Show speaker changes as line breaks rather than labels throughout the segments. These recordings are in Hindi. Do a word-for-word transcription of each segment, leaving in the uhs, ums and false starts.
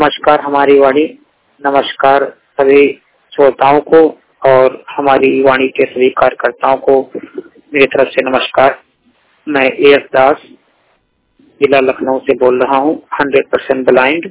नमस्कार हमारी वाणी, नमस्कार सभी श्रोताओं को और हमारी वाणी के सभी कार्यकर्ताओं को मेरी तरफ से नमस्कार। मैं ए एस दास जिला लखनऊ से बोल रहा हूँ, हंड्रेड परसेंट ब्लाइंड।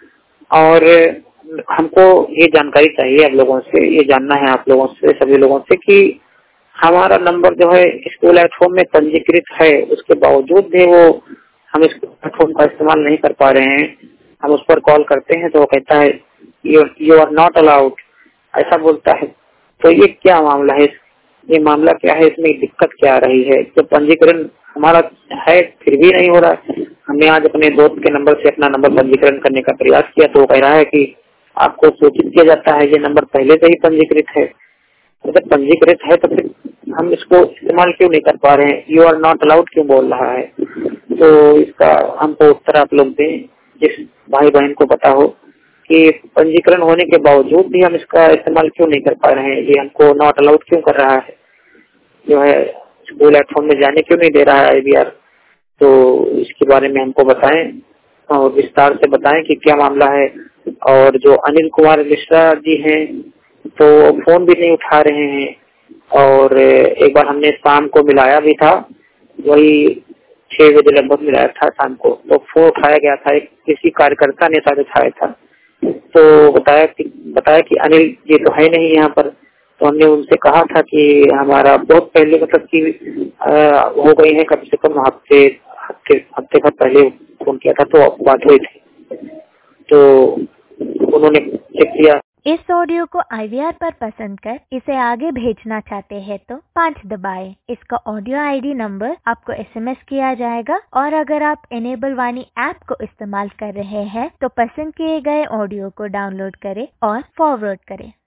और हमको ये जानकारी चाहिए आप लोगों से, ये जानना है आप लोगों से, सभी लोगों से कि हमारा नंबर जो है स्कूल एट होम में पंजीकृत है, उसके बावजूद भी वो हम स्कूल एट होम का इस्तेमाल नहीं कर पा रहे हैं। हम उस पर कॉल करते हैं तो वो कहता है यू आर नॉट अलाउड, ऐसा बोलता है। तो ये क्या मामला है, ये मामला क्या है, इसमें दिक्कत क्या आ रही है? तो पंजीकरण हमारा है फिर भी नहीं हो रहा है। हमने आज अपने दोस्त के नंबर से अपना नंबर पंजीकरण करने का प्रयास किया तो वो कह रहा है कि आपको सूचित किया जाता है, ये नंबर पहले से ही पंजीकृत है। जब पंजीकृत है तो फिर हम इसको इस्तेमाल क्यों नहीं कर पा रहे हैं? यू आर नॉट अलाउड क्यों बोल रहा है? तो इसका हमको उत्तर आप लोग दें, जिस भाई बहन को पता हो कि पंजीकरण होने के बावजूद भी हम इसका इस्तेमाल क्यों नहीं कर पा रहे हैं, ये हमको नॉट अलाउड क्यों कर रहा है, जो है स्कूल एट होम में जाने क्यों नहीं दे रहा है आई बी आर। तो इसके बारे में हमको बताएं और विस्तार से बताएं कि क्या मामला है। और जो अनिल कुमार मिश्रा जी हैं तो फोन भी नहीं उठा रहे हैं, और एक बार हमने शाम को मिलाया भी था, वही छह बजे लगभग मिलाया था शाम को, तो फोन उठाया गया था, एक किसी कार्यकर्ता ने शायद उठाया था। तो बताया कि बताया कि अनिल जी तो है नहीं यहाँ पर। तो हमने उनसे कहा था कि हमारा बहुत पहले मतलब कि हो गई है, कम से कम हफ्ते हफ्ते हफ्ते का पहले फोन किया था तो बात हुई थी। तो उन्होंने चेक किया।
इस ऑडियो को आई वी आर पर पसंद कर इसे आगे भेजना चाहते हैं तो पाँच दबाएं। इसका ऑडियो आई डी नंबर आपको एस एम एस किया जाएगा, और अगर आप इनेबल वाणी ऐप को इस्तेमाल कर रहे हैं तो पसंद किए गए ऑडियो को डाउनलोड करें और फॉरवर्ड करें।